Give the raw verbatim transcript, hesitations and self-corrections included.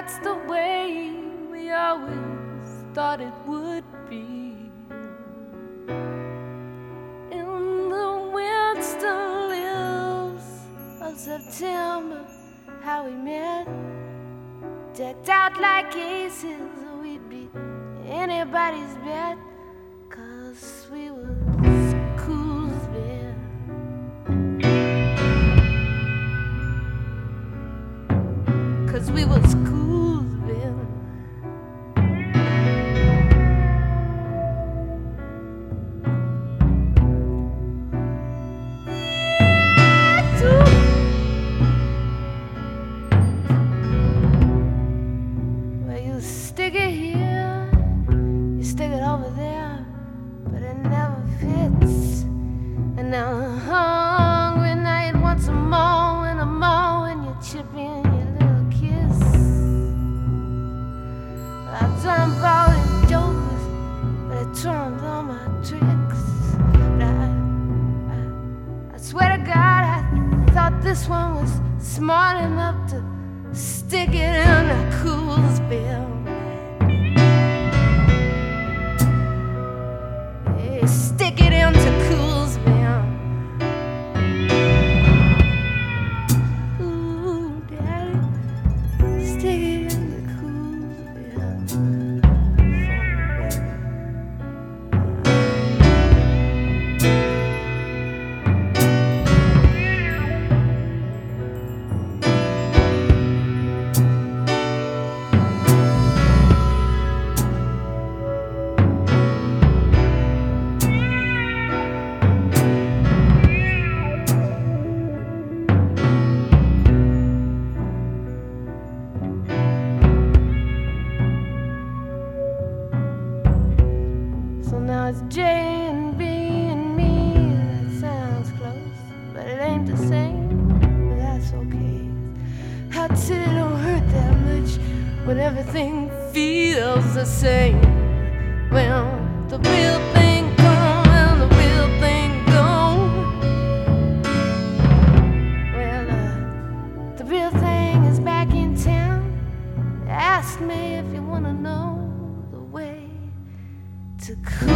that's the way we always thought it would be. In the wind still lives of September, how we met, decked out like aces, we'd beat anybody's bet, 'cause we was Coolsville. Cause we was Coolsville. Well, you stick it here, you stick it over there, but it never fits. And now a hungry night wants a more and a more, and you chip in your little kiss. I done bought in jokers, but it turned all my tricks. But I, I, I swear to God, I thought this one was smart enough to stick it in a Coolsville. Yeah, stick it into Coolsville. Ooh, Daddy, stick it into Coolsville for me, baby. So now it's J and B and me. That sounds close, but it ain't the same. But that's okay. How till it don't hurt that much when everything feels the same. Well, the real thing come and the real thing go. Well, uh, the real thing is back in town. Ask me if you wanna know the way to Coolsville.